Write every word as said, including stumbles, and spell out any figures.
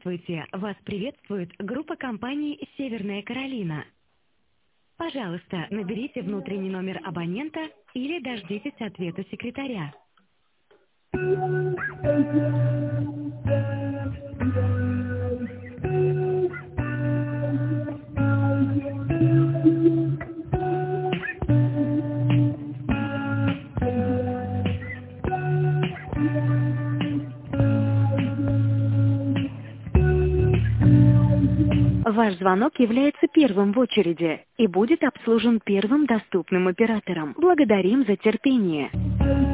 Здравствуйте! Вас приветствует группа компаний «Северная Каролина». Пожалуйста, наберите внутренний номер абонента или дождитесь ответа секретаря. Ваш звонок является первым в очереди и будет обслужен первым доступным оператором. Благодарим за терпение.